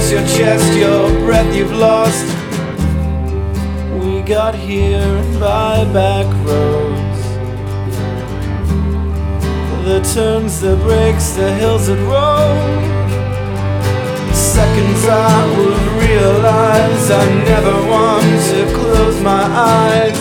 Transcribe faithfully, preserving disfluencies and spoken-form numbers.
across your chest, your breath you've lost. We got here by back roads, the turns, the breaks, the hills that roll. Seconds I would realize I never want to close my eyes.